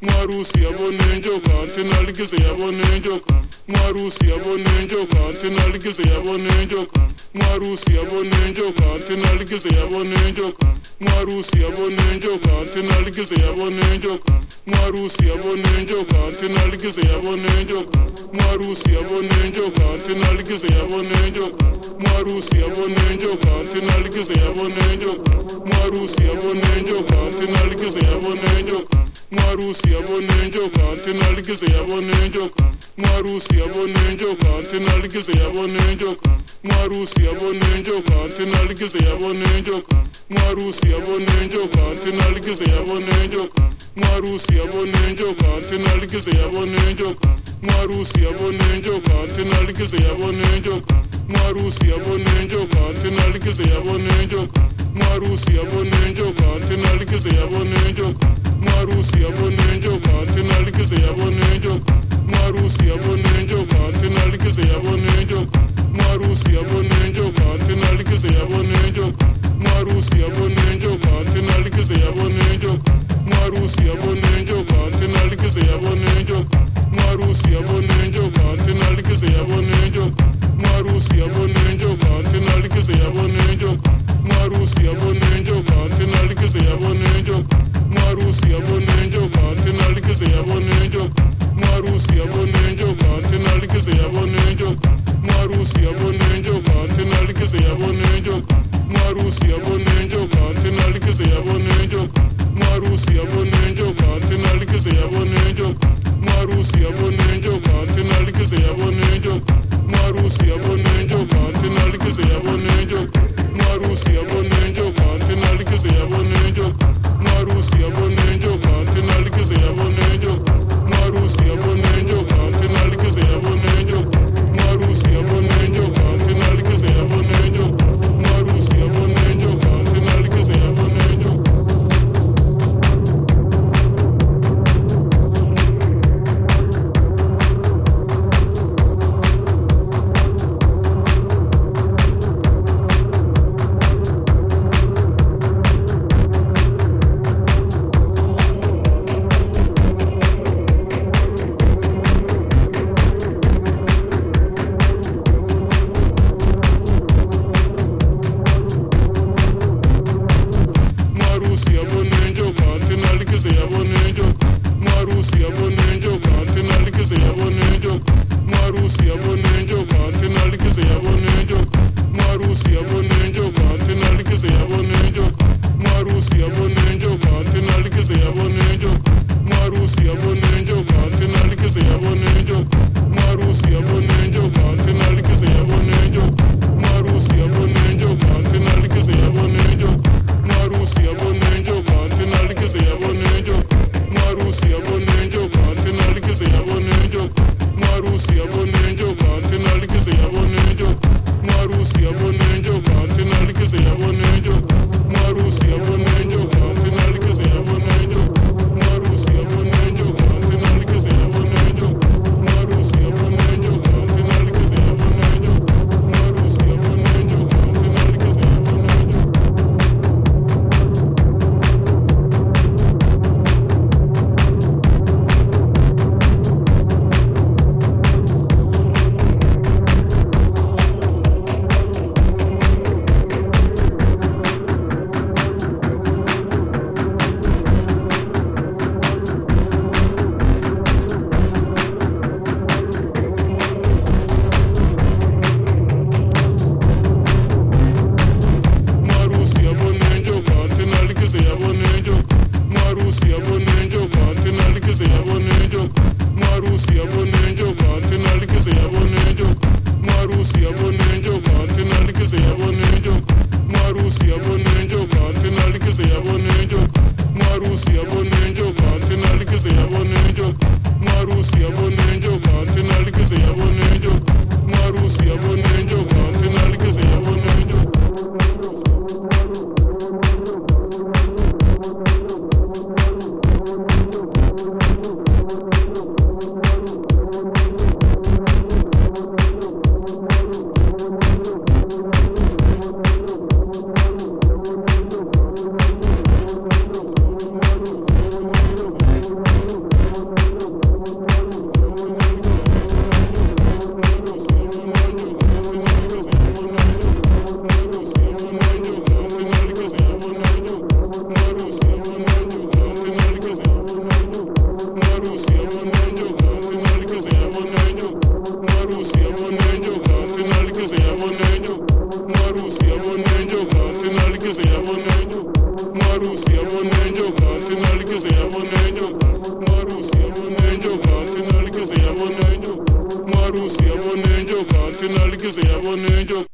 Marusi yabone njoka antenaligeze yabone njoka Marusi yabone njoka antenaligeze yabone njoka Marusi yabone njoka antenaligeze yabone njoka Marusi yabone njoka antenaligeze yabone njoka Marusi yabone njoka antenaligeze yabone njoka Marusi yabone njoka antenaligeze yabone njoka Marusi yabone njoka antenaligeze yabone njoka Marusi yabone njoka antenaligeze yabone njoka Marusi yabone njoka antenaligeze yabone njoka Marusi yabone njoka antenaligeze yabone njoka Marusi yabone njoka antenaligeze yabone njoka Marusi yabone njoka antenaligeze yabone njoka Marusi yabone njoka antenaligeze yabone njoka Marusi yabone njoka antenaligeze yabone njoka Marusi yabone njoka antenaligeze yabone njoka Marusi yabone njoka antenaligeze yabone njoka Marusi yabone njoka antenaligeze yabone njoka Marusi yabone njoka antenaligeze yabone njoka Marusi yabone njoka antenaligeze yabone njoka Marusi yabone njoka antenaligeze yabone njoka Marusi yabone njoka antenaligeze yabone njoka Marusi yabone njoka antenaligeze yabone njoka Marusi yabone njoka antenaligeze yabone njoka Marusi yabone njoka antenaligeze yabone njoka Marusi yabone njoka antenaligeze yabone njoka Marusi yabone njoka antenaligeze yabone njoka Marusi yabone njoka antenaligeze yabone njoka Marusi yabone njoka antenaligeze yabone njoka Marusi yabone njoka antenaligeze yabone njoka Marusi yabone njoka antenaligeze yabone njoka Marusi yabone njoka antenaligeze yabone njoka Marusi yabone njoka antenaligeze yabone njoka Marusi yabone njoka antenaligeze yabone njoka Marusi yabone njoka antenaligeze yabone njoka Marusi yabone njoka antenaligeze yabone njoka Marusi yabone njoka antenaligeze yabone njoka Marusi yabone njoka antenaligeze yabone njoka Marusi yabone njoka antenaligeze yabone njoka Marusi yabone njoka antenaligeze yabone njoka Marusi yabone njoka antenaligeze yabone njoka Marusi yabone njoka antenaligeze yabone njoka Marusi yabone njoka antenaligeze yabone njoka Marusi yabone njoka antenaligeze yabone njoka Marusi yabone njoka antenaligeze yabone njoka Marusi yabone njoka antenaligeze yabone njoka Marusi yabone njoka antenaligeze yabone njoka Marusi yabone njoka antenaligeze yabone njoka Marusi yabone njoka antenaligeze yabone njoka Marusi yabone njoka antenaligeze yabone njoka Marusi yabone njoka antenaligeze yabone njoka Marusi yabone njoka antenaligeze yabone njoka Marusi yabone njoka antenaligeze yabone njoka Marusi yabone njoka antenaligeze yabone njoka Marusi yabone njoka antenaligeze yabone njoka Marusi yabone njoka antenaligeze yabone njoka Marusi yabone njoka antenaligeze yabone njoka Marusi yabone njoka antenaligeze yabone njoka Marusi yabone njoka antenaligeze yabone njoka Marusi yabone njoka antenaligeze yabone njoka Marusi yabone njoka antenaligeze yabone njoka yabona injoka sinaligeze yabona injoka Marusi yabona injoka sinaligeze yabona injoka Marusi yabona injoka sinaligeze yabona injoka